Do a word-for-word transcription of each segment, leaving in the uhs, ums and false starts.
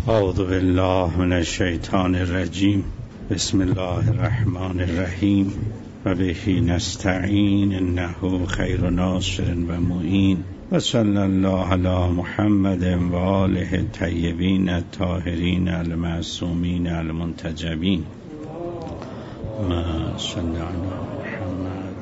اعوذ بالله من الشیطان الرجیم. بسم الله الرحمن الرحیم و به نستعین انه خیر ناصر و معین و صلی الله علی محمد و آله الطیبین الطاهرین المعصومین المنتجبین. ما صلی علی محمد.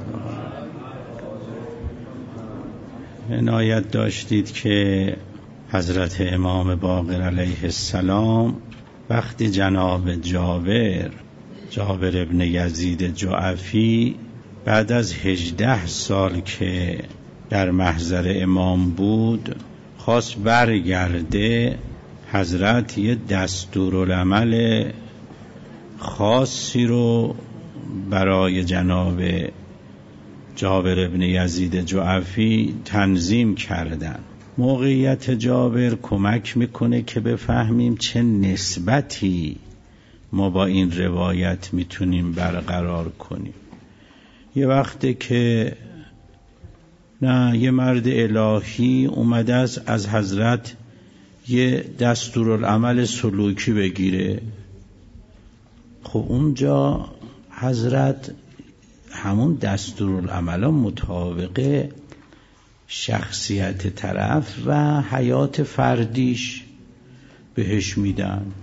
عنایت داشتید که حضرت امام باقر علیه السلام وقتی جناب جابر جابر ابن یزید جعفی بعد از هجده سال که در محضر امام بود خواست برگرده، حضرت یه دستورالعمل خاصی رو برای جناب جابر ابن یزید جعفی تنظیم کردن. موقعیت جابر کمک میکنه که بفهمیم چه نسبتی ما با این روایت میتونیم برقرار کنیم. یه وقته که نه یه مرد الهی اومده است از حضرت یه دستورالعمل سلوکی بگیره، خب اونجا حضرت همون دستورالعمل مطابق شخصیت طرف و حیات فردیش بهش میدند.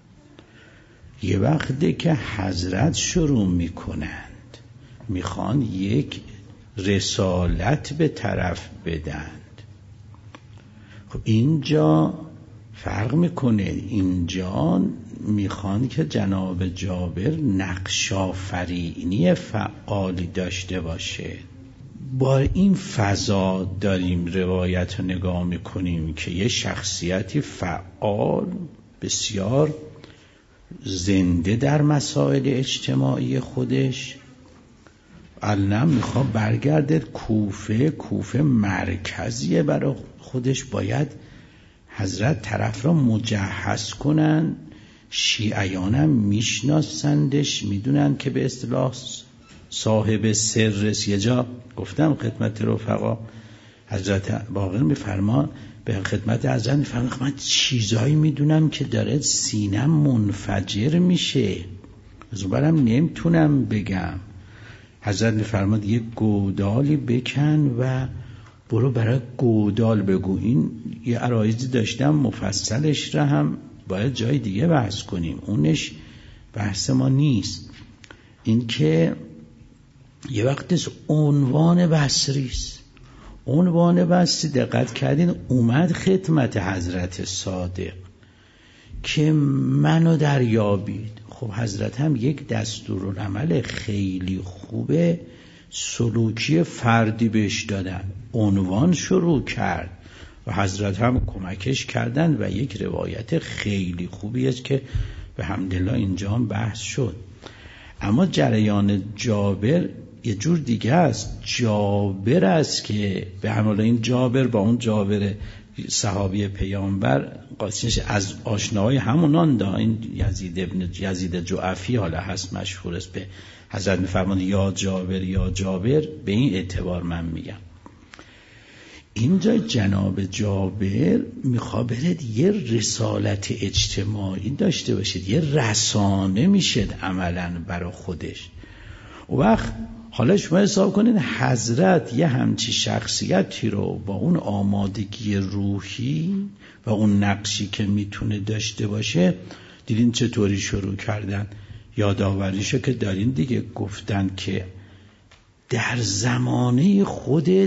یه وقتی که حضرت شروع میکنند میخوان یک رسالت به طرف بدند، خب اینجا فرق میکنه. اینجا میخوان که جناب جابر نقش آفرینی فعالی داشته باشه. با این فضا داریم روایت رو نگاه میکنیم که یه شخصیتی فعال بسیار زنده در مسائل اجتماعی خودش علم میخواد برگرده کوفه. کوفه مرکزیه برای خودش، باید حضرت طرف را مجهز کنن. شیعیان هم میشناسندش، میدونن که به اصطلاح صاحب سر. یه جا گفتم خدمت رفقا، حضرت باقر میفرما به خدمت حضرت میفرما من چیزایی میدونم که داره سینم منفجر میشه، از برم نمیتونم بگم. حضرت میفرماد یه گودالی بکن و برو برای گودال بگو. این یه عرایزی داشتم مفصلش را هم باید جای دیگه بحث کنیم، اونش بحث ما نیست. این که یه وقت عنوان بصریست. عنوان بصری دقت کردین اومد خدمت حضرت صادق که منو دریابید. خب حضرت هم یک دستورالعمل خیلی خوبه سلوکی فردی بهش دادن، عنوان شروع کرد و حضرت هم کمکش کردن و یک روایت خیلی خوبی است که به حمدالله اینجا هم بحث شد. اما جریان جابر یه جور دیگه است. جابر است که به همراه این جابر با اون جابر صحابی پیامبر قاطیش از آشناهای همونان دا این یزید ابن یزید جعفی حالا هست، مشهور است. به حضرت میفرمان یا جابر یا جابر، به این اعتبار من میگم. اینجا جناب جابر میخواد برد یه رسالت اجتماعی داشته باشید، یه رسانه میشد عملاً برای خودش. و وقت حالا شما حساب کنید حضرت یه همچی شخصیتی رو با اون آمادگی روحی و اون نقشی که میتونه داشته باشه، دیدین چطوری شروع کردن یادآوریشو که دارین دیگه. گفتن که در زمانه خودت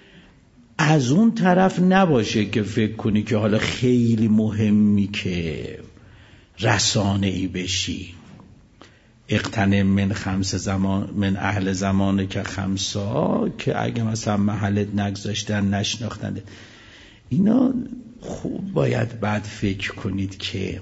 از اون طرف نباشه که فکر کنی که حالا خیلی مهمی که رسانه‌ای بشی. اقتنم من خمس زمان من اهل زمانه که خمسا، که اگه مثلا محلت نگذاشتن نشناختن. اینا خوب باید بعد فکر کنید که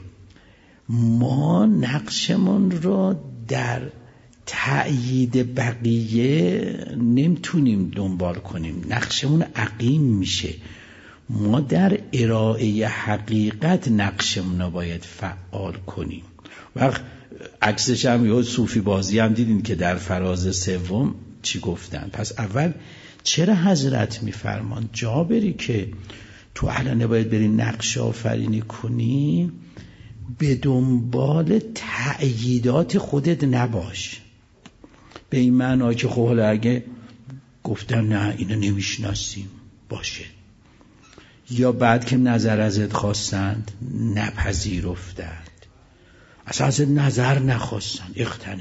ما نقشمون رو در تأیید بقیه نمیتونیم دنبال کنیم، نقشمون عقیم میشه. ما در ارائه حقیقت نقشمون رو باید فعال کنیم. وقت عکسش هم یه صوفی بازی هم دیدین که در فراز سوم چی گفتن. پس اول چرا حضرت میفرمان جابری که تو علنه باید بری نقش آفرینی کنی، به دنبال تأییدات خودت نباش. به این معنا که خب حالا اگه گفتن نه اینو نمیشناسیم باشه، یا بعد که نظر ازت خواستند نپذیرفتند، اصلا ازت نظر نخواستند، اقتنه.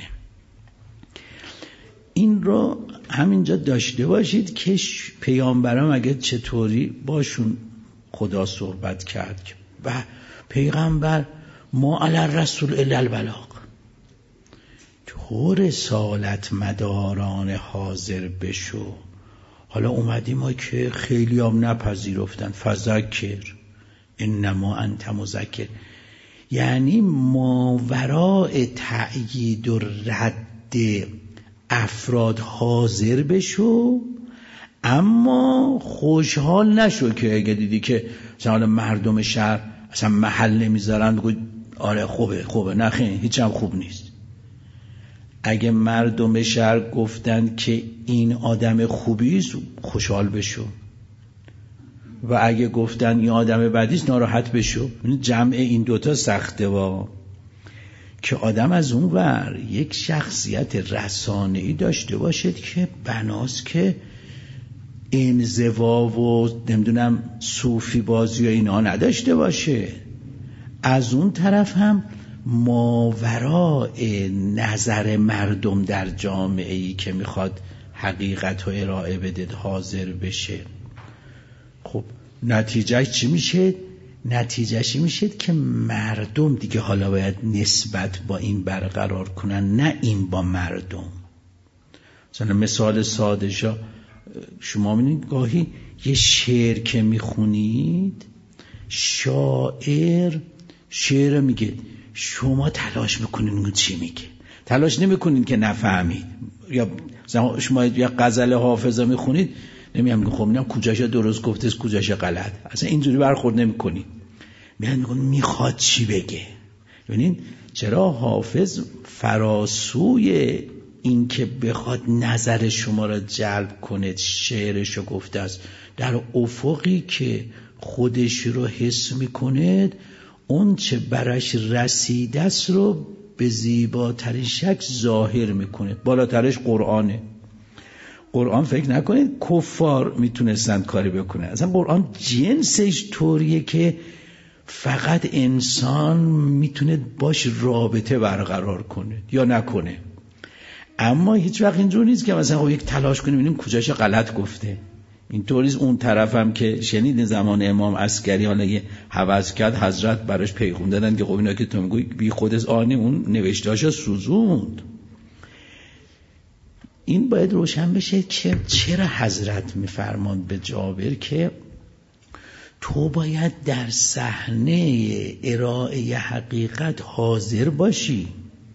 این رو همینجا داشته باشید که پیامبران اگه چطوری باشون خدا صحبت کرد و پیغمبر ما علی الرسول الا البلاغ، تو رسالت مداران حاضر بشو. حالا اومدیم ما که خیلی هم نپذیرفتن، فذکر انما انت مذکر، یعنی ماوراء تأیید و رد افراد حاضر بشو، اما خوشحال نشو که اگه دیدی که مثلا مردم شهر اصلا محل نمیذارن بگو آره خوبه خوبه، نه خیلی هیچ هم خوب نیست. اگه مردم شهر گفتن که این آدم خوبیست خوشحال بشو، و اگه گفتن این آدم بدیست ناراحت بشو. جمع این دوتا سخته وا، که آدم از اون ور یک شخصیت رسانه‌ای داشته باشد که بناست که انزوا و نمیدونم صوفی بازی و اینا نداشته باشه، از اون طرف هم ماوراء نظر مردم در جامعه‌ای که میخواد حقیقت رو ارائه بده حاضر بشه. خب نتیجهش چی میشه؟ نتیجهش میشه که مردم دیگه حالا باید نسبت با این برقرار کنن، نه این با مردم. مثلا مثال ساده شا شما می‌بینید گاهی یه شعر که میخونید، شاعر شعر میگه، شما تلاش میکنین اون چی میگه، تلاش نمیکنین که نفهمید. یا شما یه غزل حافظه میخونید، نمیگم میگم خب اینم کجاش درست گفته است کجاش غلط، اصلا اینجوری برخورد نمیکنید، میگن میگن میخواد چی بگه. ببینید چرا حافظ فراسوی این که بخواد نظر شما را جلب کنه شعرشو گفته است، در افقی که خودش رو حس میکنه اون چه برش رسیده است رو به زیباترین شکل ظاهر میکنه. بالاترش قرآنه. قرآن فکر نکنید کفار میتونستن کاری بکنه، اصلا قرآن جنسش طوریه که فقط انسان میتونه باش رابطه برقرار کنه یا نکنه. اما هیچ وقت اینجور نیست که مثلا خب یک تلاش کنیم ببینیم کجاش غلط گفته. اینطوریست اون طرف هم که شنید زمان امام عسکری حالا یه هوس کرد، حضرت براش پیغام دادن که خب اینا که تو میگوی بی خودت آنی، اون نوشتهاشو سوزوند. این باید روشن بشه که چرا حضرت میفرماند به جابر که تو باید در صحنه ارائه حقیقت حاضر باشی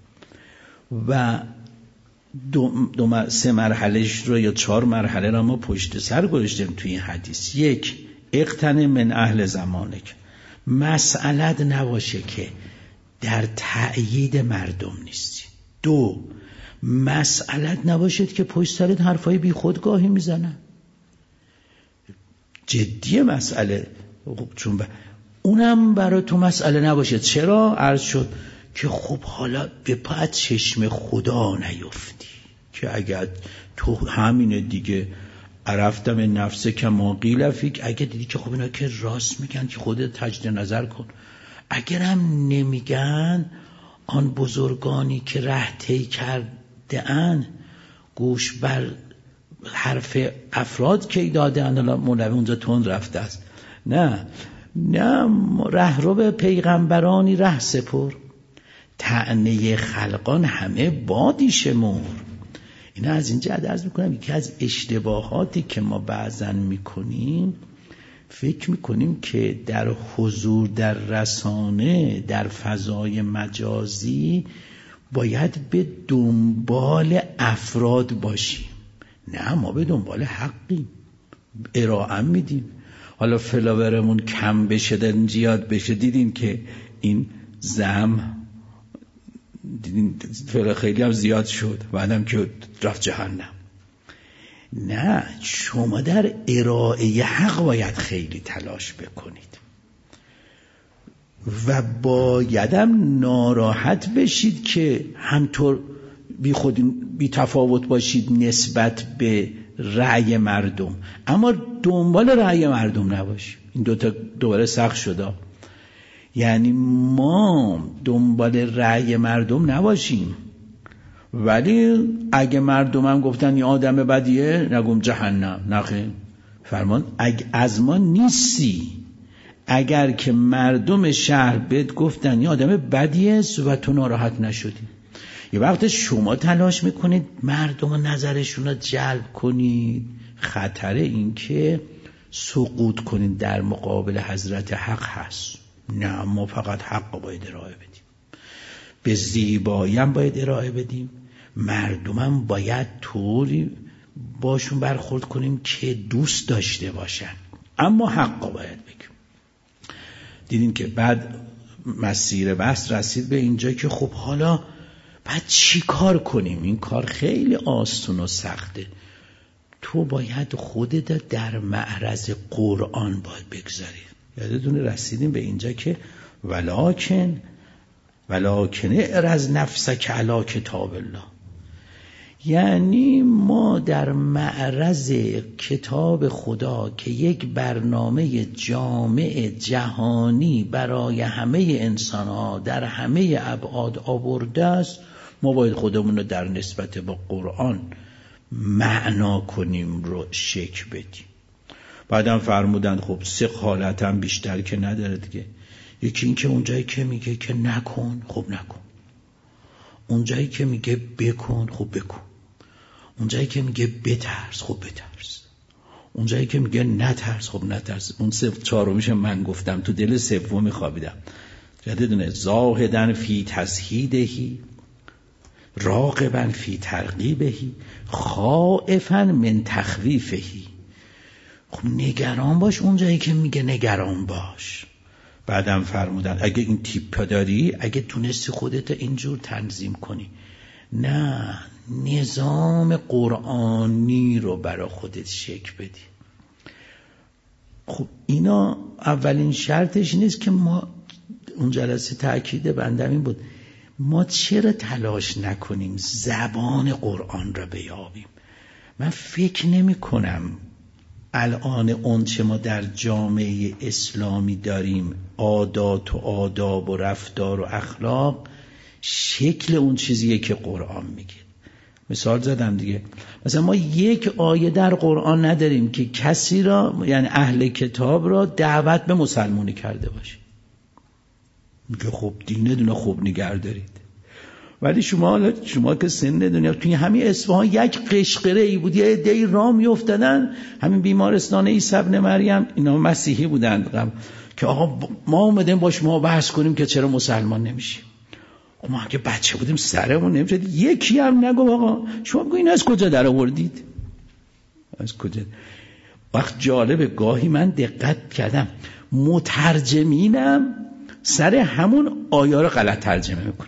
و دو, دو سه مرحلهش رو یا چهار مرحله رو ما پشت سر گذاشتیم توی این حدیث. یک، اقتن من اهل زمانک، مسئلت نباشه که در تأیید مردم نیستی. دو، مسئلت نباشد که پشت سرت حرفای بی خودگاهی میزنن. جدی مسئله، چون ب... اونم برای تو مسئله نباشه. چرا؟ عرض شد که خب حالا به پا چشم خدا نیفتی که اگر تو همینه دیگه، عرفتم نفسه که ما قیل فیک، اگه دیدی که خب اینا که راست میگن که خودت تجدید نظر کن. اگرم نمیگن آن بزرگانی که ره طی کرده ان گوش بر حرف افراد که داده ان، حالا مولوی اونجا تند رفته است، نه نه ره رو به پیغمبرانی ره سپر، طعنه خلقان همه بادی شمر. اینا از اینجا عرض میکنم یکی از اشتباهاتی که ما بعضن میکنیم، فکر میکنیم که در حضور در رسانه در فضای مجازی باید به دنبال افراد باشیم. نه، ما به دنبال حقیم، ارائه میدیم. حالا فلاورمون کم بشه دن زیاد بشه، دیدین که این زم دیدین فلا خیلی هم زیاد شد، بعدم که رفت جهنم. نه، شما در ارائه حق باید خیلی تلاش بکنید. و بایدم ناراحت بشید که همطور بی خود بی تفاوت باشید نسبت به رأی مردم، اما دنبال رأی مردم نباشید. این دوتا دوباره سخت شده. یعنی ما دنبال رأی مردم نباشیم، ولی اگه مردم هم گفتن یه آدم بدیه نگم جهنم، نخیر. فرمان اگه از ما نیستی، اگر که مردم شهر بهت گفتن یه آدم بدیه و تو ناراحت نشدی، یه وقت شما تلاش میکنید مردم نظرشون رو جلب کنید، خطر این که سقوط کنید در مقابل حضرت حق هست. نه، ما فقط حق باید ارائه بدیم، به زیبایی هم باید ارائه بدیم، مردم هم باید طوری باشون برخورد کنیم که دوست داشته باشن، اما حق باید بگیم. دیدین که بعد مسیر بحث رسید به اینجا که خب حالا بعد چی کار کنیم؟ این کار خیلی آسون و سخته. تو باید خودت در معرض قرآن باید بگذاری. یادتون رسیدیم به اینجا که ولکن ولکن اعرض نفسک علی کتاب الله، یعنی ما در معرض کتاب خدا که یک برنامه جامع جهانی برای همه انسان‌ها در همه ابعاد آورده است، ما باید خودمون رو در نسبت با قرآن معنا کنیم، رو شک بدیم. بعدم فرمودند خب سه حالت هم بیشتر که نداره دیگه. یکی این که اونجایی که میگه که نکن خب نکن، اونجایی که میگه بکن خب بکن، اونجایی که میگه بترس خب بترس، اونجایی که میگه نترس خب نترس. اون سه چهارمیش من گفتم، تو دل سومی خوابیدم. یادتونه زاهدن فی تزهیدهی، راغبن فی ترغیبهی، خائفا من تخویفهی. خب نگران باش اونجایی که میگه نگران باش. بعدم فرمودن اگه این تیپ داری، اگه تونستی خودت اینجور تنظیم کنی، نه نظام قرآنی رو برای خودت شکل بدی. خب اینا اولین شرطش نیست که ما اون جلسه تأکید بندم این بود ما چرا تلاش نکنیم زبان قرآن را بیابیم. من فکر نمی کنم الان اون چه ما در جامعه اسلامی داریم، عادات و آداب و رفتار و اخلاق، شکل اون چیزیه که قرآن میگه. مثال زدم دیگه، مثلا ما یک آیه در قرآن نداریم که کسی را، یعنی اهل کتاب را، دعوت به مسلمانی کرده باشه. میگه خب دینتون خوب نگه دارید. ولی شما شما که سن دنیا توی همین اصفهان یک قشقره ای بود، یه عده‌ای راه میافتادن همین بیمارستان عیسی ابن مریم، اینا مسیحی بودند، که آقا ما اومدیم با شما بحث کنیم که چرا مسلمان نمیشیم. ما که بچه بودیم سرمون نمیشد. یکی هم نگو آقا شما بگو این از کجا در آوردید؟ از کجا؟ وقت جالبه گاهی من دقت کردم مترجمینم سر همون آیه رو غلط ترجمه میکنن.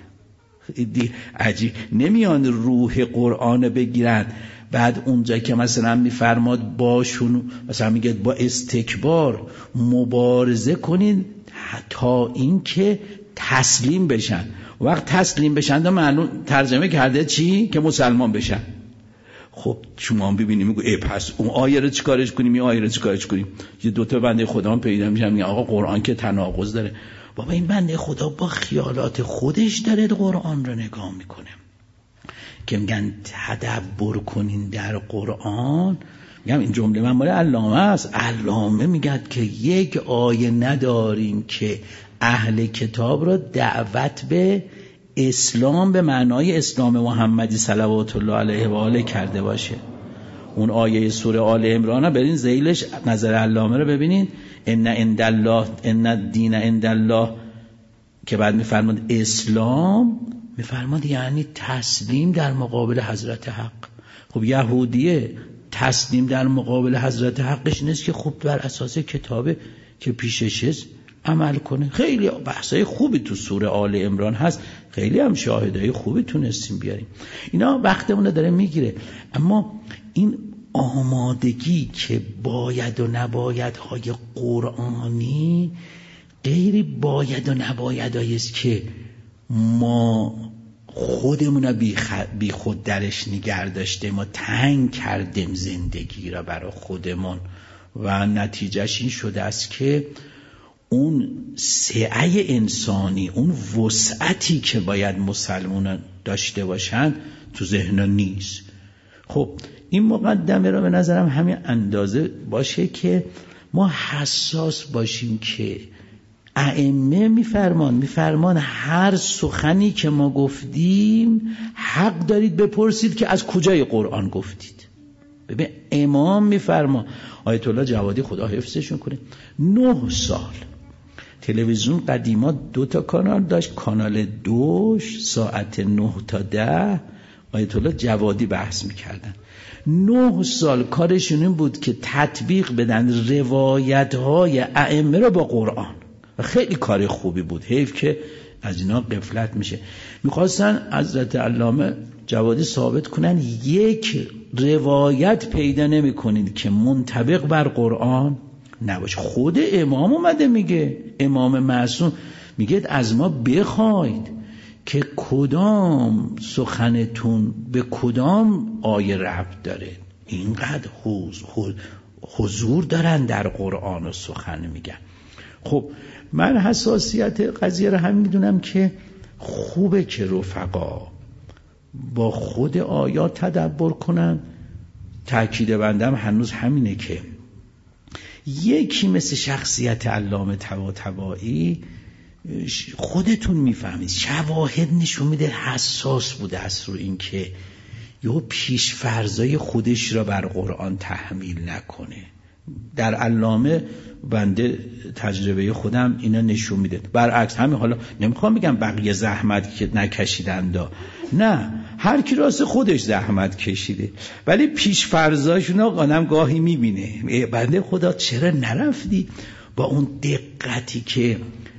عجیب، نمیان روح قرآن بگیرن، بعد اونجا که مثلا میفرماد باشون، مثلا میگه با استکبار مبارزه کنین تا اینکه تسلیم بشن. وقت تسلیم بشن دا معلوم ترجمه کرده چی؟ که مسلمان بشن. خب شما ببینیم میگو ای پس اون آیه رو چیکارش کنیم، این آیه رو چیکارش کنیم؟ یه دوتا بنده خدا هم پیدا میشن میگن آقا قرآن که تناقض داره. بابا این بنده خدا با خیالات خودش داره قرآن رو نگاه میکنه که میگن تدبر کنین در قرآن. میگم این جمله من مال علامه است. علامه میگه که یک آیه نداریم که اهل کتاب را دعوت به اسلام به معنای اسلام محمدی صلوات الله علیه و آله کرده باشه. اون آیه سوره آل عمران برین ذیلش نظر علامه رو ببینین، ان عند الله ان الدین عند الله، که بعد میفرماد اسلام، میفرماد یعنی تسلیم در مقابل حضرت حق. خب یهودیه تسلیم در مقابل حضرت حقش نیست که خب بر اساس کتابه که پیشش عمل کنه. خیلی بحثای خوبی تو سوره آل عمران هست، خیلی هم شاهدای خوبی تونستیم بیاریم. اینا وقتمون داره میگیره، اما این آمادگی که باید و نباید های قرآنی غیر باید و نباید است که ما خودمون بی, خ... بی خود درش نگه داشته، ما تنگ کردیم زندگی را برای خودمون و نتیجهش این شده است که اون سعه انسانی، اون وسعتی که باید مسلمانان داشته باشن تو ذهنها نیست. خب این مقدمه را به نظرم همین اندازه باشه که ما حساس باشیم که ائمه میفرمان میفرمان هر سخنی که ما گفتیم حق دارید بپرسید که از کجای قرآن گفتید. ببین امام میفرما، آیت الله جوادی خدا حفظشون کنه، نه سال تلویزیون قدیما دو تا کانال داشت، کانال دوش ساعت نه تا ده آیت الله جوادی بحث میکردن. نه سال کارشون این بود که تطبیق بدن روایت های ائمه رو با قرآن و خیلی کار خوبی بود. حیف که از اینا غفلت میشه. میخواستن حضرت علامه جوادی ثابت کنن یک روایت پیدا نمی کنید که منطبق بر قرآن نباشه. خود امام اومده میگه، امام معصوم میگه از ما بخواید که کدام سخنتون به کدام آیه ربط داره. اینقدر حضور دارن در قرآن و سخن میگن. خب من حساسیت قضیه رو هم میدونم که خوبه که رفقا با خود آیات تدبر کنن. تأکید بندم هنوز همینه که یکی مثل شخصیت علامه طباطبایی خودتون میفهمید شواهد نشون میده حساس بوده است رو این که یه پیش فرضای خودش را بر قرآن تحمیل نکنه. در علامه بنده تجربه خودم اینا نشون میده. برعکس همین، حالا نمیخوام بگم بقیه زحمت که نکشیدن، نه، هر کی راست خودش زحمت کشیده، ولی پیش فرضاشون آدم گاهی میبینه بنده خدا چرا نرفتی با اون دقتی که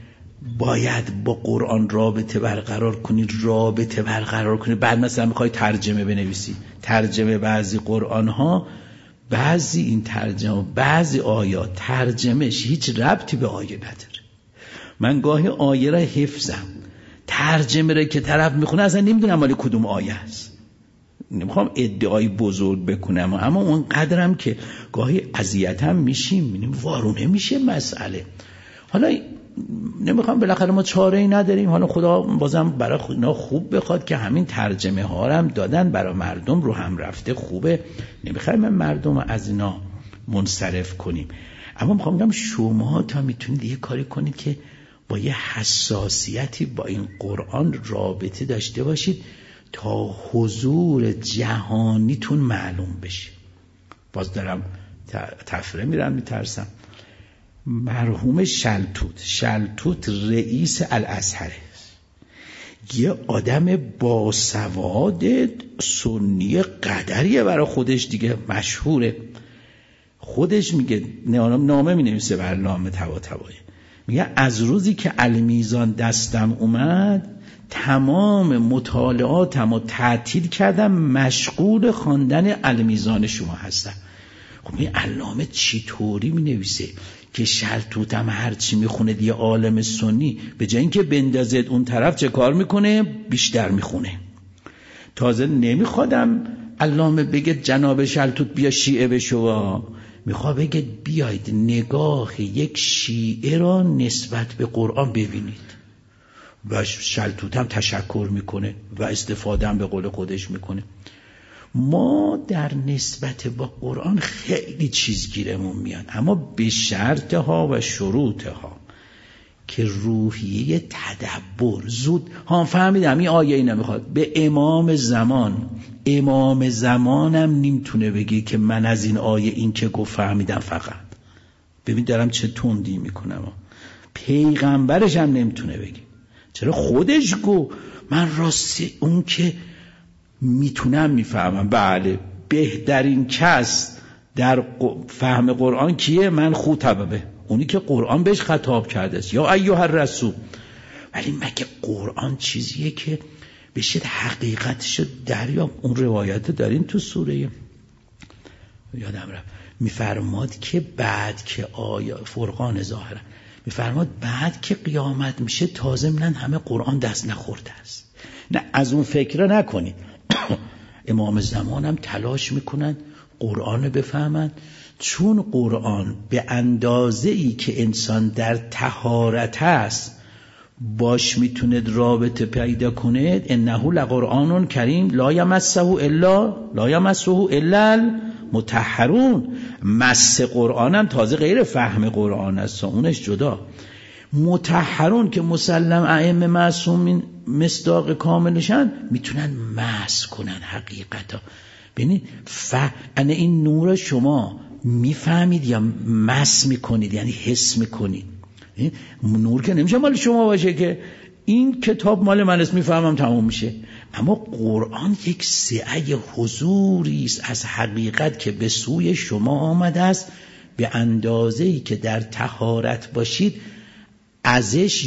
باید با قرآن رابطه برقرار کنی رابطه برقرار کنی بعد مثلا میخوای ترجمه بنویسی. ترجمه بعضی قرآن ها، بعضی این ترجمه، بعضی آیات ترجمهش هیچ ربطی به آیه نداره. من گاهی آیه را حفظم، ترجمه را که طرف میخونه اصلا نمیدونم مال کدوم آیه است. نمیخوام ادعای بزرگ بکنم، اما اون قدرم که گاهی اذیتم میشیم، میبینیم وارونه میشه مسئله. حالا نمیخوام، بالاخره ما چاره ای نداریم. حالا خدا بازم برای اینا خوب بخواد که همین ترجمه ها رو هم دادن برای مردم، رو هم رفته خوبه. نمیخوایم مردم از اینا منصرف کنیم، اما میخوام بگم شما تا میتونید یه کاری کنید که با یه حساسیتی با این قرآن رابطه داشته باشید تا حضور جهانیتون معلوم بشه. باز دارم تفره میرم میترسم. مرحوم شلتوت شلتوت رئیس الازهر، یه آدم باسواد سنی قدریه، برای خودش دیگه مشهوره. خودش میگه، نامه می نویسه بر علامه طباطبایی، میگه از روزی که المیزان دستم اومد تمام مطالعاتم رو تعطیل کردم، مشغول خواندن المیزان شما هستم. خب این علامه چی طوری می نویسه که شلتوتم هرچی می خونه دیگه عالم سنی، به جای اینکه بندازد اون طرف چه کار میکنه؟ بیشتر میخونه. تازه نمیخوادم علامه بگه جناب شلتوت بیا شیعه بشو، میخواد بگه بیاید نگاه یک شیعه را نسبت به قرآن ببینید. و شلتوتم تشکر میکنه و استفاده هم به قول خودش میکنه. ما در نسبت با قرآن خیلی چیز گیرمون میاد، اما به شرطها و شروطها که روحیه تدبر زود ها فهمیدم این آیه ای نمیخواد به امام زمان. امام زمانم نمیتونه بگی که من از این آیه این که گفت فهمیدم. فقط ببین دارم چه تندی میکنم. پیغمبرش هم نمیتونه بگی. چرا؟ خودش گو من راستی اون که میتونم میفهمم. بله، بهترین کس در فهم قرآن کیه؟ من خوطبه، اونی که قرآن بهش خطاب کرده است، یا ایها الرسول. ولی مگه قرآن چیزیه که بشه حقیقتشو دریاب؟ اون روایت دارین تو سوره یادم رفت، میفرماد که بعد که آیا فرقان ظاهرا میفرماد بعد که قیامت میشه تازه منن همه قرآن دست نخورده است. نه از اون فکر نکنید. امام زمان هم تلاش میکنن قرآن بفهمن، چون قرآن به اندازه‌ای که انسان در طهارت است باش میتوند رابطه پیدا کنید. انه لقرآن کریم لا یمسه الا لا یمسه الا المطهرون. مس قرآن هم تازه غیر فهم قرآن است، اونش جدا. مطهرون که مسلم ائمه معصومین مصداق کاملشن میتونن مس کنن حقیقتا. ببینید فعن این نور شما میفهمید یا مس میکنید، یعنی حس میکنید. نور که نمیشه مال شما باشه که این کتاب مال من است میفهمم تمام میشه. اما قرآن یک سعی حضوری است از حقیقت که به سوی شما آمده است، به اندازه‌ای که در طهارت باشید ازش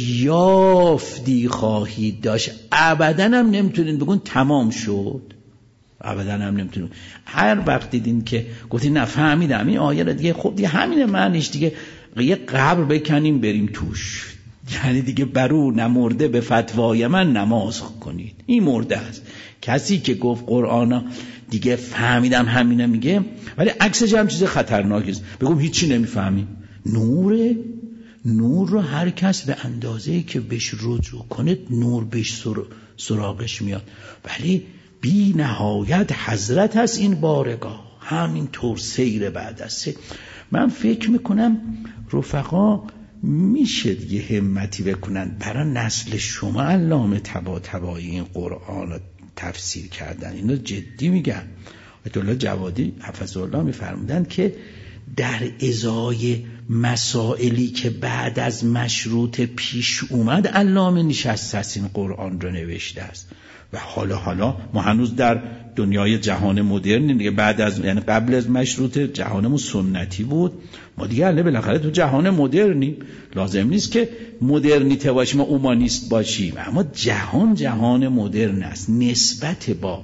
یافتی خواهید داشت. ابداً هم نمیتونید بگون تمام شد، ابداً هم نمیتونید. هر وقت دیدین که گفتین نفهمیدم این آیه را دیگه، خب دیگه همینه معنیش، دیگه یه قبر بکنیم بریم توش، یعنی دیگه برو نمرده به فتوای من نماز کنید، این مرده است. کسی که گفت قرآن دیگه فهمیدم همینه میگه، ولی عکسش هم چیز خطرناکی است. بگم هیچی نمیفهمیم. نوره، نور رو هر کس به اندازه‌ای که بهش رجوع کنه نور بهش سراغش میاد. ولی بی نهایت حضرت هست این بارگاه، همین طور سیر بعد است. من فکر میکنم رفقا میشه دیگه همتی بکنن برای نسل شما. علامه طباطبایی این قرآن رو تفسیر کردن، اینو جدی میگن. آیت الله جوادی حفظه الله میفرمودن که در ازای مسائلی که بعد از مشروط پیش اومد علامه نشسته است این قرآن رو نوشته است. و حالا حالا ما هنوز در دنیای جهان مدرن دیگه، بعد از یعنی قبل از مشروط جهانمون سنتی بود، ما دیگه الان بالاخره تو جهان مدرنیم. لازم نیست که مدرنیته باشیم، ما اومانیست باشیم، اما جهان جهان مدرن است. نسبت با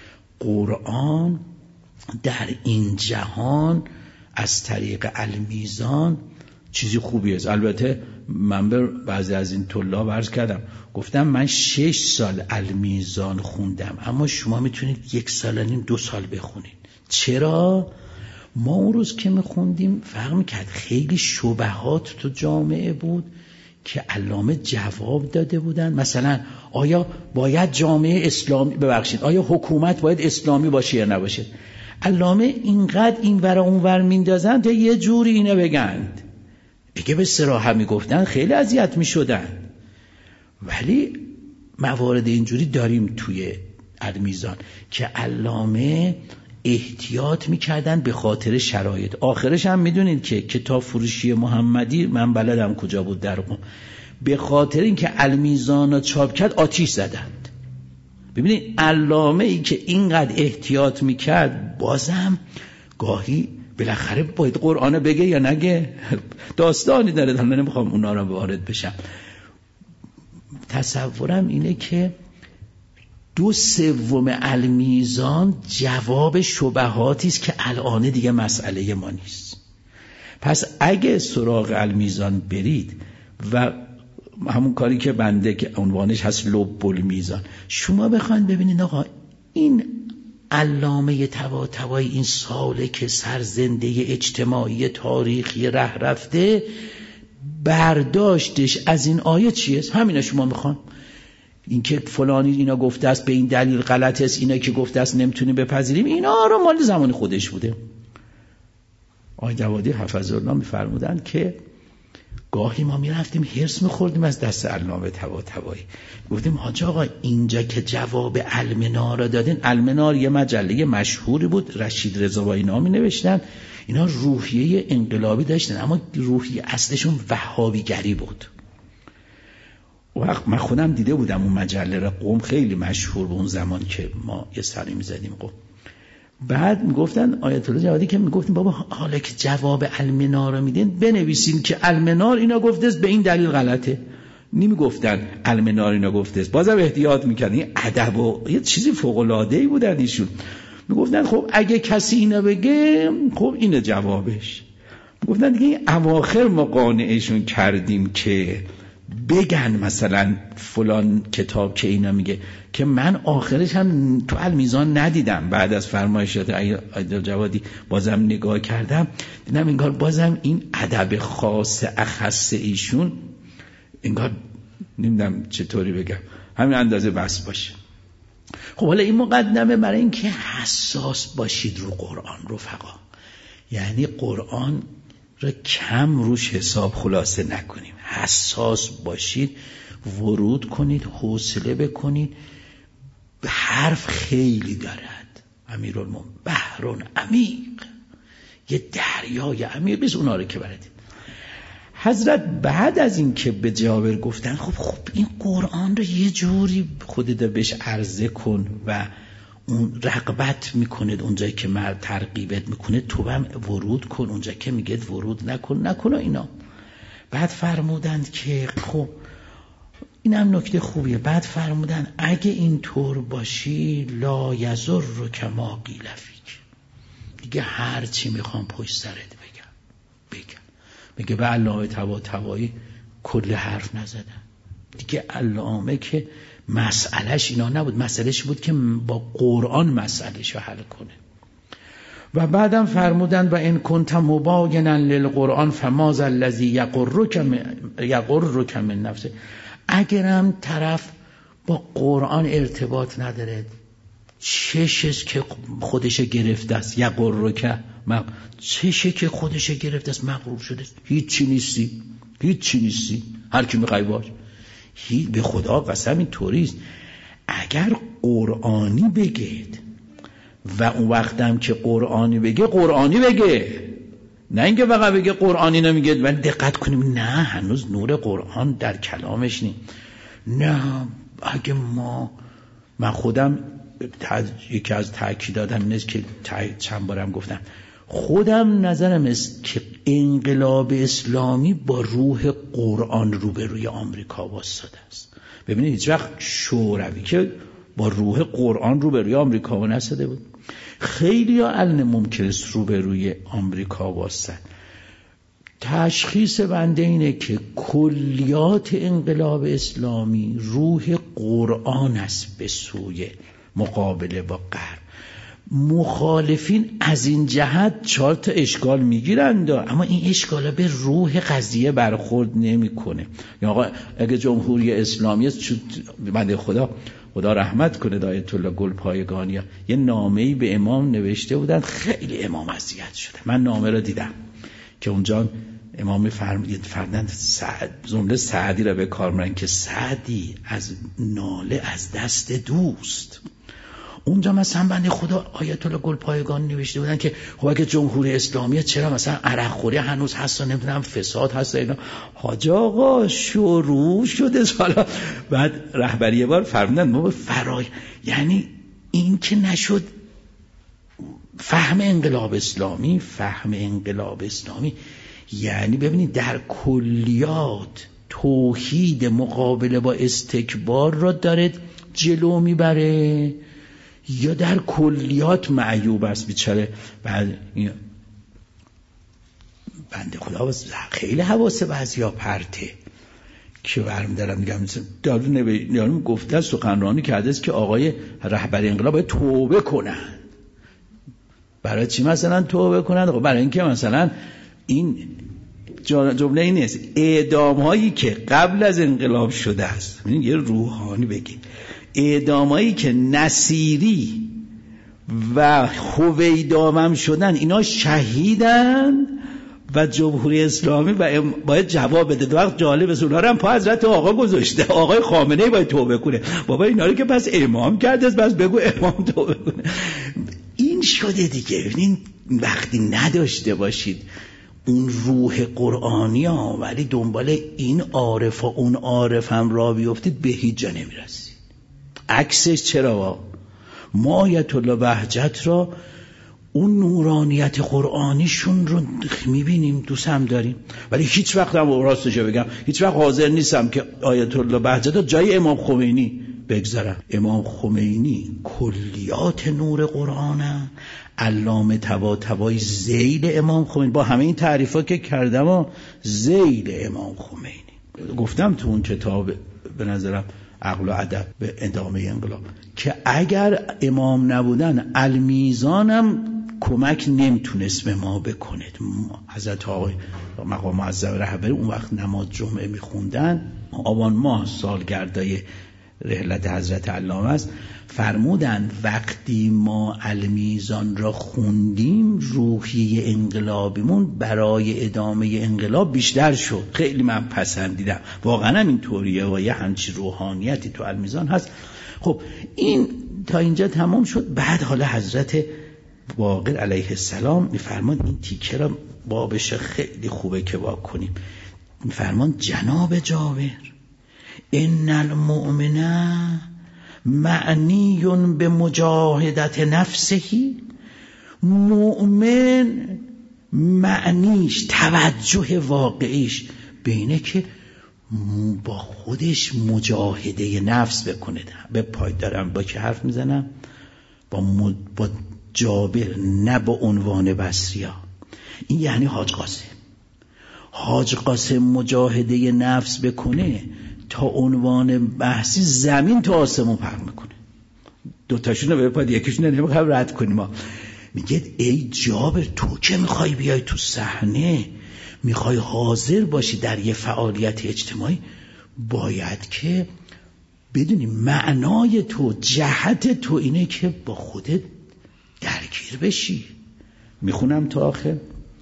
قرآن در این جهان از طریق المیزان چیزی خوبی است. البته من به بعضی از این طلاب عرض کردم، گفتم من شش سال المیزان خوندم، اما شما میتونید یک سال و نیم دو سال بخونید. چرا؟ ما اون روز که میخوندیم فرق میکرد، خیلی شبهات تو جامعه بود که علامه جواب داده بودن. مثلا آیا باید جامعه اسلامی، ببخشید آیا حکومت باید اسلامی باشه یا نباشه؟ علامه اینقدر این ور اون ور میندازن تا یه جوری اینه بگند. اگه به صراحت میگفتن خیلی اذیت میشدن. ولی موارد اینجوری داریم توی المیزان که علامه احتیاط میکردن به خاطر شرایط. آخرش هم میدونید که کتاب فروشی محمدی، من بلدم کجا بود در قم، به خاطر اینکه المیزان رو چاپ کرد آتیش زدند. ببینید علامه ای که اینقدر احتیاط میکرد بازم گاهی بالاخره باید قرآن بگه یا نگه، داستانی داره. من نمیخوام اونا رو وارد بشم. تصورم اینه که دو سوم المیزان جواب شبهاتی است که الان دیگه مسئله ما نیست. پس اگه سراغ المیزان برید و همون کاری که بنده که عنوانش هست لب المیزان، شما بخواید ببینید آقا این علامه طباطبایی این سالک سرزنده اجتماعی تاریخی ره رفته برداشتش از این آیه چیه؟ همینه شما میخوان این که فلانی اینا گفته است به این دلیل غلط است، اینا که گفته است نمیتونیم بپذیریم، اینا رو مال زمان خودش بوده. آقای جوادی حفظه الله میفرمودن که گاهی ما میرفتیم هرس میخوردیم از دست علامه طباطبایی، گفتیم حاج آقا اینجا که جواب المنار را دادین، المنار یه مجله مشهوری بود، رشید رضایی نامی نوشتن، اینا روحیه انقلابی داشتن اما روحیه اصلشون وهابیگری بود. وقت من خودم دیده بودم اون مجله را، قم خیلی مشهور بود اون زمان که ما یه سری میزدیم قم. بعد میگفتن آیت الله جوادی که میگفتیم بابا حالا که جواب المنار رو میدین بنویسین که المنار اینا گفته است به این دلیل غلطه. نمیگفتن المنار اینا گفته است، بازم احتیاط میکردن. این ادب و یه چیزی فوق العاده ای بودن ایشون. میگفتن خب اگه کسی اینا بگه خب اینه جوابش. گفتن دیگه این اواخر ما قانعشون کردیم که بگن مثلا فلان کتاب که اینا میگه، که من آخرش هم تو المیزان ندیدم، بعد از فرمایشات عایدالله جوادی بازم نگاه کردم دیدم انگار بازم این ادب خاص اخص ایشون انگار نمیدونم چطوری بگم همین اندازه بس باشه. خب حالا این مقدمه برای اینکه حساس باشید رو قرآن رفقا، یعنی قرآن رو کم روش حساب خلاصه نکنیم، حساس باشید، ورود کنید، حوصله بکنید. حرف خیلی دارد، امیرالمومنین بحرون عمیق، یه دریای عمیق نیست اونا رو که بردید. حضرت بعد از این که به جابر گفتن خب خب این قرآن رو یه جوری خودت بهش عرضه کن و اون رغبت میکنه اونجایی که مرد ترغیبت میکنه تو هم ورود کن، اونجایی که میگه ورود نکن نکن اینا. بعد فرمودند که خب اینم نکته خوبیه. بعد فرمودن اگه این طور باشی لا یضر کما قیل فیک، دیگه هر چی میخوام پشت سرت بگم بگم. میگه به علامه طباطبایی کل حرف نزدن دیگه. علامه که مسئلهش اینا نبود، مسئلهش بود که با قرآن مسئلهش رو حل کنه. و بعدم فرمودن و ان کنت مباینا للقرآن فماذا الذی یغرک یغرک من نفسه، اگرم طرف با قرآن ارتباط نداره، چشش که خودش گرفته است، یغرک چشه که خودش گرفته است، مغرور شده، هیچی نیستی هیچی نیستی هر کی میخوای باش. به خدا قسم این طوریست. اگر قرآنی بگید و اون وقتم که قرآنی بگه قرآنی بگه، نه اینکه فقط بگه قرآنی نمیگه ولی دقت کنیم نه هنوز نور قرآن در کلامش نیست. نه اگه ما من خودم یکی از تأکیداتم نیست که چند بارم گفتم، خودم نظرم است که انقلاب اسلامی با روح قرآن روبروی آمریکا واسطه است. ببینید هیچ وقت شوروی که با روح قرآن روبروی آمریکا نسده بود، خیلی ها علن ممکن است روبروی آمریکا واسطه. تشخیص بنده اینه که کلیات انقلاب اسلامی روح قرآن است به سوی مقابله با غرب. مخالفین از این جهت چهار تا اشکال میگیرند اما این اشکالا به روح قضیه برخورد نمیکنه. یا آقا اگه جمهوری اسلامی است، بنده خدا خدا رحمت کنه آیت الله گلپایگانی یه نامه‌ای به امام نوشته بودن، خیلی امام اذیت شده. من نامه رو دیدم که اونجا امام فرمودند فرزند سعد جمله سعدی را به کار میبرن که سعدی از ناله از دست دوست. اونجا مثلا بنده خدا آیت الله گلپایگانی نوشته بودن که خب اگه جمهوری اسلامی چرا مثلا عرق خوری هنوز هست و نمیدونم فساد هست اینا. حاج آقا شروع شده حالا. بعد رهبری یه بار فرمودن ما فرای یعنی این که نشد فهم انقلاب اسلامی فهم انقلاب اسلامی یعنی ببینید در کلیات توحید مقابله با استکبار را دارد جلو میبره یا در کلیات معیوب است بیچاره. بعد این بنده خدا خیلی حواس بعضیا پرته که برم دارم میگم دارو نبی گفته سخنرانی کرده است که آقای رهبر انقلاب باید توبه کنن. برای چی مثلا توبه کنن؟ برای اینکه مثلا این جمله این نیست، اعدام هایی که قبل از انقلاب شده است، یه روحانی بگید، اعدام هایی که نصیری و هویدامم شدن اینا شهیدن و جمهوری اسلامی باید جواب بده. وقت جالب است اونا رو هم پا حضرت آقا گذاشته، آقای خامنه‌ای باید توبه کنه. بابا اینا رو که پس امام کرده است، پس بگو امام توبه کنه. این شده دیگه. ببینین وقتی نداشته باشید اون روح قرآنی ها ولی دنبال این عارف و اون عارف هم را بیفتید به هیچ جا نمیرسید. عکسش چرا؟ ما آیت الله بهجت را اون نورانیت قرآنیشون رو میبینیم، دوست هم داریم، ولی هیچ وقت هم راستش بگم هیچ وقت حاضر نیستم که آیت الله بهجت جای امام خمینی بگذارم. امام خمینی کلیات نور قرآنه، علامه طباطبایی ذیل امام خمینی، با همه این تعریفا که کردم و ذیل امام خمینی. گفتم تو اون کتاب به نظرم عقل و ادب به ادامه انقلاب که اگر امام نبودن المیزانم کمک نمیتونست به ما بکنه. حضرت آقای مقام معظم رهبری اون وقت نماز جمعه میخوندن، آبان ماه سالگردای رحلت حضرت علامه است، فرمودن وقتی ما المیزان را خوندیم روحیه انقلابیمون برای ادامه انقلاب بیشتر شد. خیلی من پسندیدم، واقعا هم این طوریه و یه همچی روحانیتی تو المیزان هست. خب این تا اینجا تمام شد. بعد حالا حضرت باقر علیه السلام میفرمان این تیکه را بابش خیلی خوبه که واکنیم. میفرمان جناب جابر ان المؤمن معنی به مجاهدت نفسه، مؤمن معنیش توجه واقعیش به اینه که با خودش مجاهده نفس بکنه. به پای دارم با که حرف میزنم، با, م... با جابر، نه با عنوان بصریا. این یعنی حاج قاسم. حاج قاسم مجاهده نفس بکنه تا عنوان بحثی زمین تا آسمون فرق میکنه. دوتاشون رو به پای یکیشون رو نمیخوایم رد کنیم. ما میگه ای جابر تو که میخوای بیای تو صحنه، میخوای حاضر باشی در یه فعالیت اجتماعی، باید که بدونی معنای تو، جهت تو اینه که با خودت درگیر بشی. میخونم تا آخر.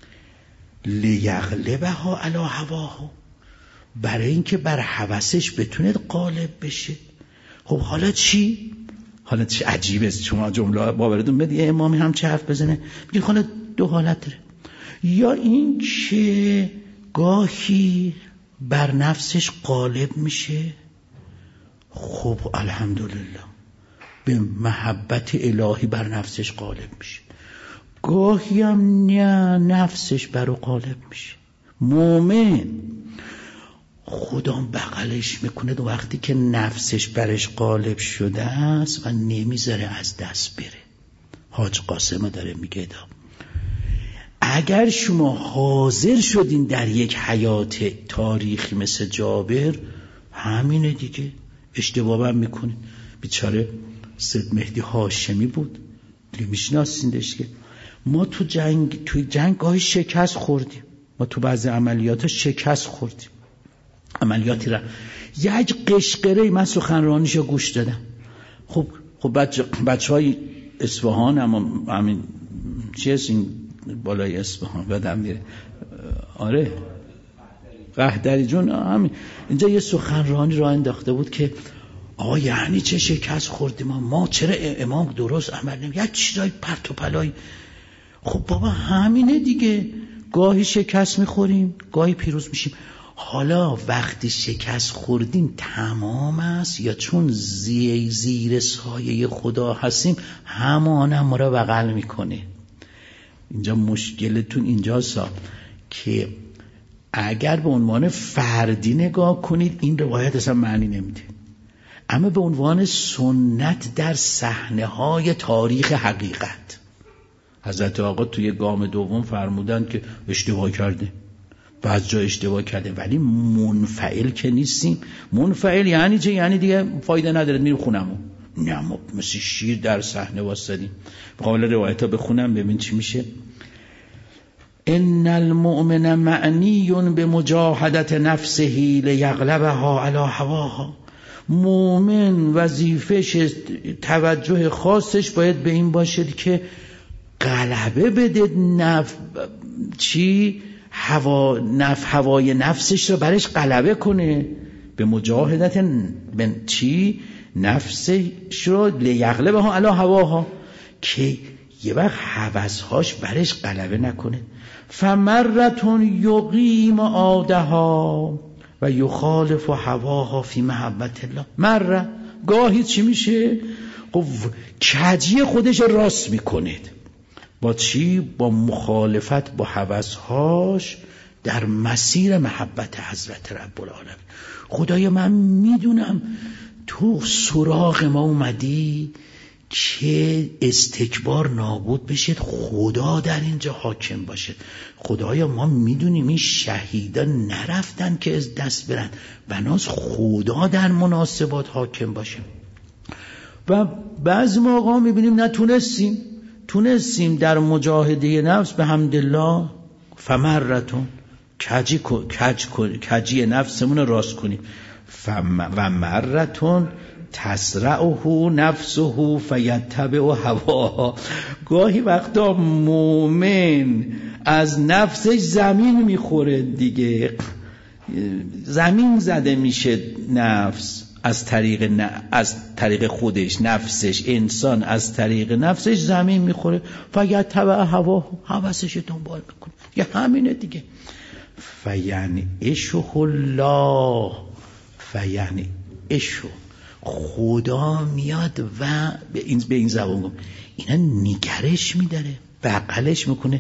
لیغلبها علی هواها، برای اینکه بر هوسش بتونه غالب بشه. خب حالا چی؟ حالا چی عجیبه شما جمله باورتون بده یه امامی هم چه حرف بزنه. میگه حالا دو حالت داره، یا این که گاهی بر نفسش غالب میشه، خب الحمدلله به محبت الهی بر نفسش غالب میشه، گاهی هم نه نفسش برو غالب میشه. مومن خدا بغلش میکنه دو وقتی که نفسش برش غالب شده است و نمیذاره از دست بره. حاج قاسم داره میگه دا اگر شما حاضر شدین در یک حیات تاریخی مثل جابر، همینه دیگه. اشتباه هم میکنین. بیچاره سید مهدی هاشمی بود، دیگه میشناسیندش که ما تو جنگ توی جنگ گاهی شکست خوردیم، ما تو بعضی عملیات شکست خوردیم، عملیاتی را یک قشقره من سخنرانیشو گوش دادم. خب خب بچه بچهای اصفهان هم همین چیز این بالای اصفهان بدم میره. آره قهدری جون همین اینجا یه سخنرانی را انداخته بود که آقا یعنی چه شکست خوردیم ما, ما چرا امام درست عمل نمی یک چیزای پرت و پلای. خب بابا همینه دیگه، گاهی شکست میخوریم گاهی پیروز میشیم. حالا وقتی شکست خوردیم تمام است یا چون زیر, زیر سایه خدا هستیم همانه ما را بغل میکنه؟ اینجا مشکلتون اینجاست که اگر به عنوان فردی نگاه کنید این روایت اصلا معنی نمیده، اما به عنوان سنت در صحنه های تاریخ حقیقت حضرت آقا توی گام دوم فرمودن که اشتباه کرده، بعض جا اشتباه کرده، ولی منفعل که نیستیم. منفعل یعنی چه؟ یعنی دیگه فایده نداره میرم خونمو. نه ما مثل شیر در صحنه واسدیم. قابل روایت ها بخونم ببین چی میشه. ان المؤمن معنی به مجاهدت نفسه لیغلبها علی هواها. مؤمن وظیفش توجه خاصش باید به این باشد که غلبه بده نف... چی؟ هوا نف هوای نفسش رو برش غلبه کنه. به مجاهدت من چی؟ نفسش رو لیغلبها علی هواها، که یه وقت هوسهاش برش غلبه نکنه. فمرتون یقیم عادها و یخالف هواها فی محبت الله. مره گاهی چی میشه؟ خب کجی خودش راست میکنه. با چی؟ با مخالفت با هوسهاش در مسیر محبت حضرت رب العالمین. خدای من میدونم تو سراغ ما اومدی که استکبار نابود بشه، خدا در اینجا حاکم باشه. خدایا ما میدونیم این شهیدان نرفتن که از دست برن، بناس خدا در مناسبات حاکم باشه. و بعضی موقع میبینیم نتونستیم تونستیم در مجاهده نفس به حمدالله فمرتون کجی کج کجی نفسمون راست کنیم و مرتون تسرعه نفسه فیتبع هواها. گاهی وقتا مومن از نفسش زمین میخوره دیگه، زمین زده میشه نفس از طریق ن... از طریق خودش، نفسش، انسان از طریق نفسش زمین میخوره. فیتبع هواها، هوسش دنبال میکنه. یه همینه دیگه. فینعشه الله، فینعشه، خدا میاد و به این به این زبان گم اینا نگرش میداره، بغلش میکنه،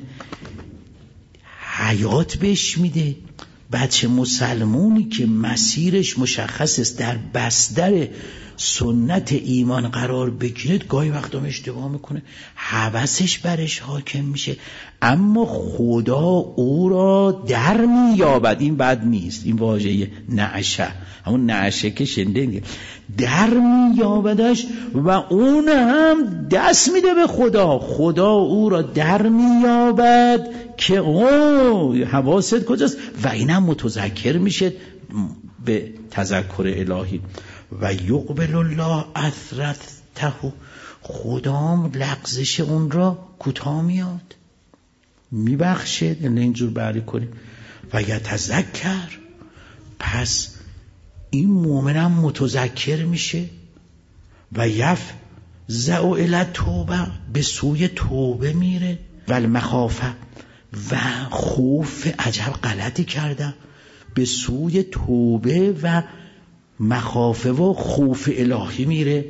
حیات بهش میده. بچه مسلمونی که مسیرش مشخص است در بستر سنت ایمان قرار بگیره، گاهی وقتا اشتباه میکنه، هوسش برش حاکم میشه، اما خدا او را در مییابد. این بد نیست، این واژه نعشه، همون نعشه که شنده میگه، در مییابدش و اون هم دست میده به خدا، خدا او را در مییابد که او حواست کجاست و اینم متذکر میشه به تذکر الهی. و یقبل الله اثرته، خدا لغزش اون را کوتاه میاد، میبخشه. یعنی اینجور بری کنیم و یتذکر، پس این مومنم متذکر میشه و یفزع الی توبه، به سوی توبه میره. و المخافه، و خوف، عجب غلطی کردم، به سوی توبه و مخافه و خوف الهی میره.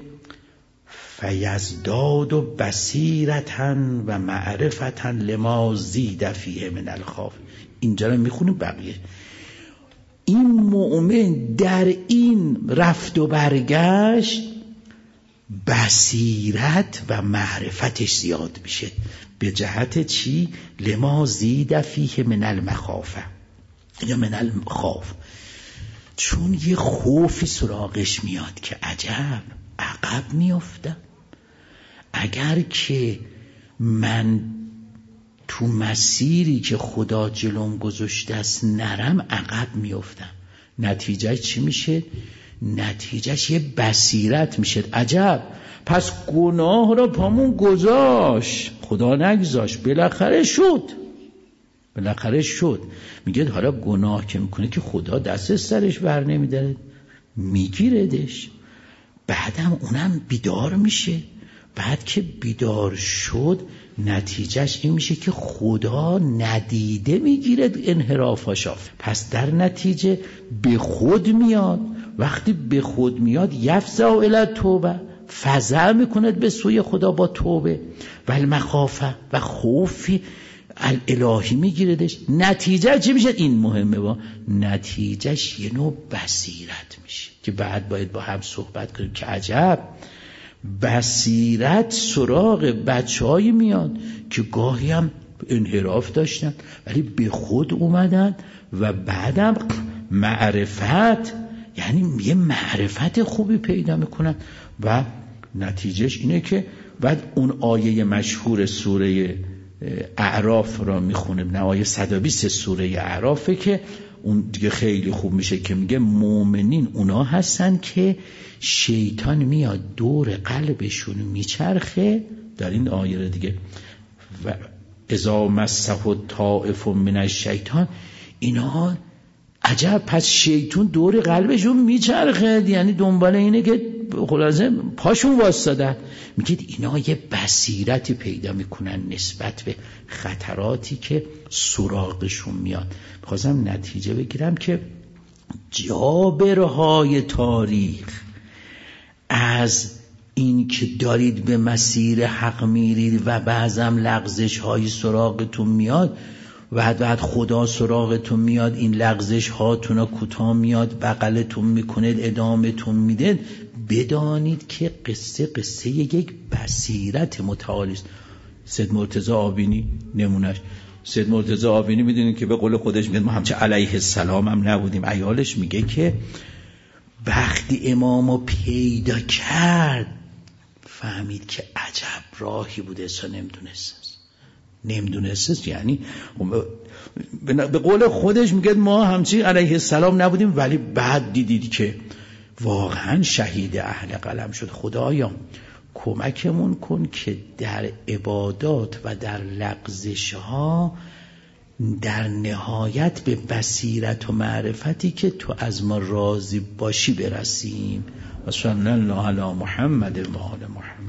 فیزداد و بصیرتاً و معرفتاً لما زید فیه من الخوف. اینجا رو میخونیم بقیه. این مؤمن در این رفت و برگشت بصیرت و معرفتش زیاد میشه. به جهت چی؟ لما زید فیه من المخافه یا من الخوف، چون یه خوفی سراغش میاد که عجب عقب میافتم، اگر که من تو مسیری که خدا جلوم گذاشته است نرم عقب میافتم. نتیجه چی میشه؟ نتیجهش یه بصیرت میشه. عجب، پس گناه را پامون گذاشت، خدا نگذاشت، بالاخره شد بالاخره شد. میگه حالا گناه که میکنه که خدا دست سرش بر نمیداره، میگیردش. بعدم اونم بیدار میشه. بعد که بیدار شد نتیجهش این میشه که خدا ندیده میگیره انحرافاشا. پس در نتیجه به خود میاد. وقتی به خود میاد یفزع الی توبه، فزع میکند به سوی خدا با توبه. و المخافه، و خوفی الالهی میگیردش. نتیجه چی میشه؟ این مهمه، با نتیجهش یه نوع بصیرت میشه که بعد باید با هم صحبت کنیم که عجب بصیرت سراغ بچه هایی میاد که گاهی هم انحراف داشتن ولی به خود اومدن و بعدم معرفت، یعنی یه معرفت خوبی پیدا میکنن و نتیجهش اینه که بعد اون آیه مشهور سوره اعراف را میخونه، نه آیه صد و بیست سوره اعرافه که اون دیگه خیلی خوب میشه که میگه مومنین اونا هستن که شیطان میاد دور قلبشون میچرخه. در این آیه دیگه و اذا مسه الطائف من الشیطان، اینا عجب، پس شیطان دور قلبشون میچرخه، یعنی دنبال اینه که خلاصه پاشون واسطه. میگه اینا یه بصیرتی پیدا میکنن نسبت به خطراتی که سراغشون میاد. میخواستم نتیجه بگیرم که جابرهای تاریخ از این که دارید به مسیر حق میرید و بعضم لغزش های سراغتون میاد و بعد خدا سراغتون میاد، این لغزش هاتون رو کوتاه میاد، بغلتون میکنه، ادامتون میده، بدانید که قصه قصه یک بصیرت متعالی است. سید مرتضی آبینی نمونش، سید مرتضی آبینی میدونید که به قول خودش میگه ما همچه علیه السلام هم نبودیم. عیالش میگه که وقتی امامو پیدا کرد فهمید که عجب راهی بوده، اصلا نمیدونست نمیدونست یعنی به قول خودش میگه ما همچی علیه السلام نبودیم، ولی بعد دیدید که واقعا شهید اهل قلم شد. خدایا کمکمون کن که در عبادات و در لغزش ها در نهایت به بصیرت و معرفتی که تو از ما راضی باشی برسیم. و صلی الله علی محمد و آل محمد.